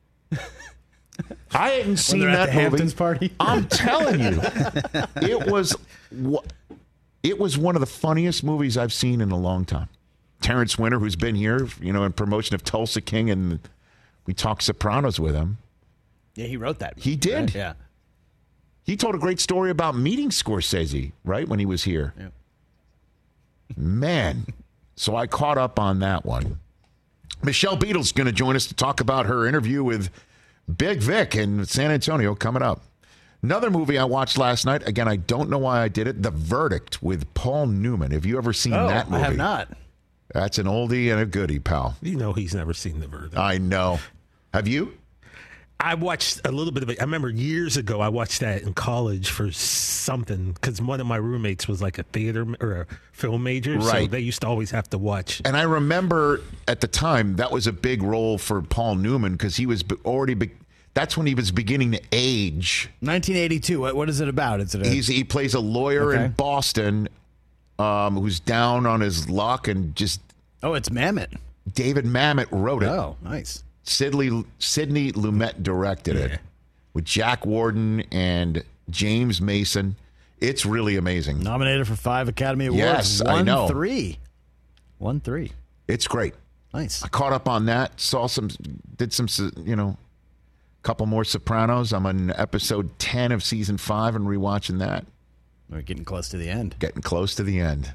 I hadn't seen they're at that the movie. Hamptons party. I'm telling you, it was wha- it was one of the funniest movies I've seen in a long time. Terrence Winter, who's been here, you know, in promotion of Tulsa King, and we talked Sopranos with him. Yeah, he wrote that. He did. Right? Yeah. He told a great story about meeting Scorsese, right, when he was here. Yeah. Man, so I caught up on that one. Michelle Beadle's going to join us to talk about her interview with Big Vic in San Antonio coming up. Another movie I watched last night, again, I don't know why I did it, The Verdict with Paul Newman. Have you ever seen Oh, that movie? I have not. That's an oldie and a goodie, pal. You know he's never seen The Verdict. I know. Have you? I watched a little bit of it. I remember years ago I watched that in college for something because one of my roommates was like a theater or a film major, so Right. they used to always have to watch. And I remember at the time that was a big role for Paul Newman because he was be- already. Be- that's when he was beginning to age. nineteen eighty-two. What, what is it about? Is it a, He's he plays a lawyer Okay. in Boston, um, who's down on his luck and just. Oh, it's Mamet. David Mamet wrote it. Oh, nice. Sidney Sidney Lumet directed it with Jack Warden and James Mason. It's really amazing. Nominated for five Academy Awards. Yes, Won I know. Three. One three. It's great. Nice. I caught up on that. Saw some, did some, you know, couple more Sopranos. I'm on episode ten of season five and rewatching that. We're getting close to the end. Getting close to the end.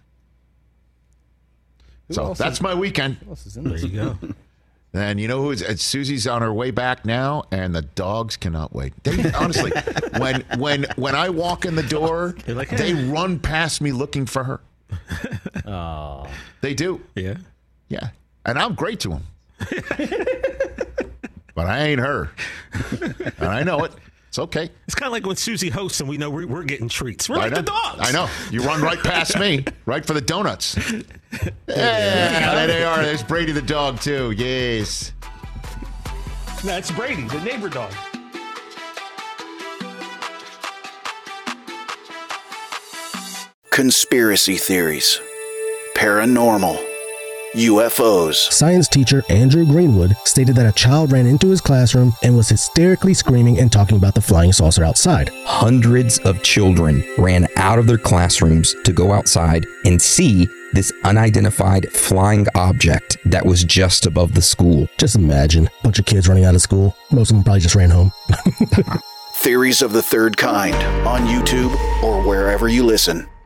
Who so else that's is- my weekend. Who else is in There this? you go. And you know who is? uh, Susie's on her way back now, and the dogs cannot wait. They, honestly, when when when I walk in the door, like, they "Hey." run past me looking for her. Oh. They do. Yeah. Yeah. And I'm great to them. But I ain't her. And I know it. It's okay. It's kind of like when Susie hosts and we know we're, we're getting treats. We're I like know. the dogs. I know. You run right past me, right for the donuts. Yeah, there they are. There's Brady the dog, too. Yes. That's Brady, the neighbor dog. Conspiracy theories, paranormal, U F Os. Science teacher Andrew Greenwood stated that a child ran into his classroom and was hysterically screaming and talking about the flying saucer outside. Hundreds of children ran out of their classrooms to go outside and see this unidentified flying object that was just above the school. Just imagine a bunch of kids running out of school. Most of them probably just ran home. Theories of the Third Kind on YouTube or wherever you listen.